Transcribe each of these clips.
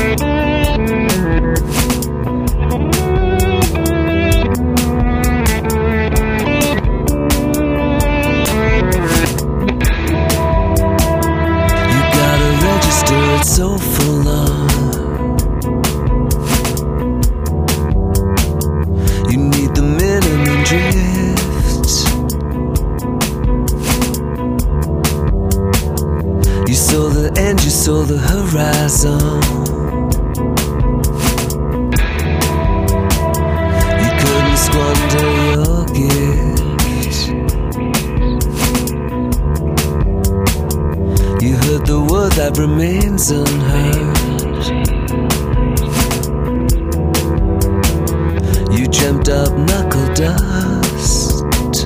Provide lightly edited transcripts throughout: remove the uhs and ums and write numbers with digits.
So full on. You need the minimum drift. You saw the end, you saw the horizon. You couldn't squander your gift. You heard the word that remains unheard. You dreamt up knuckle dust.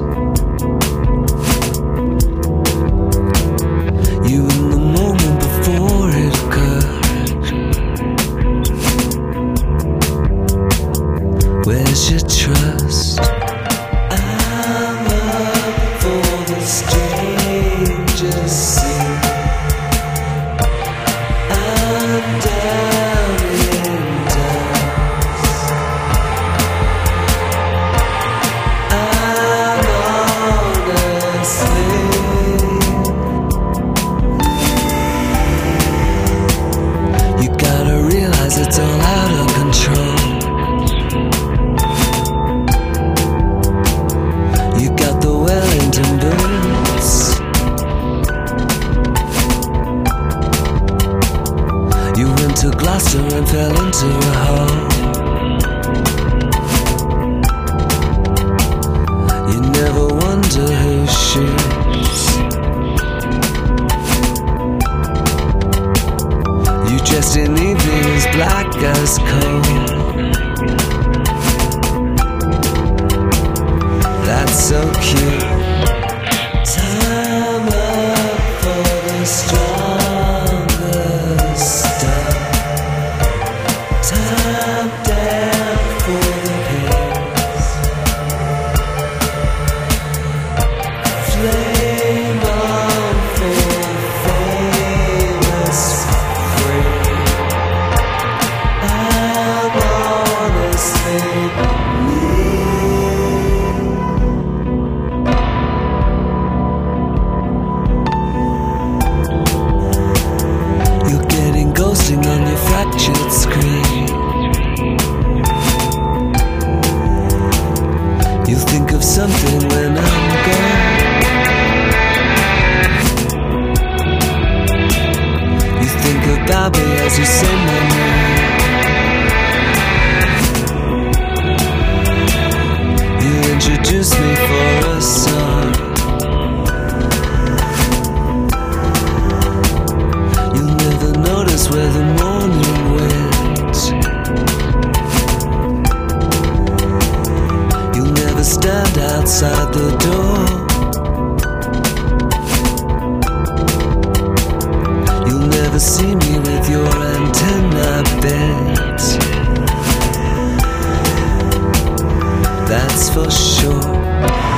You in the moment before it occurred. Where's your trust? I'm up for the strangest sin. Down in dust. I'm honestly. You gotta realize it's all out of control. You got the Wellington boots. You went to Gloucester and fell into a hole. You never wonder who shoots. You dressed in evening as black as coal. That's so cute. Time up for the strongest. Time down for the pills. Flame on for famous free. I'm honestly me. You're getting ghosting on your fractured screen. You think of something when I'm gone. You think about me as you say my name. You introduce me for a song. You'll never notice where the morning went. You'll never stand outside the door. You'll never see me with your antenna bent. That's for sure.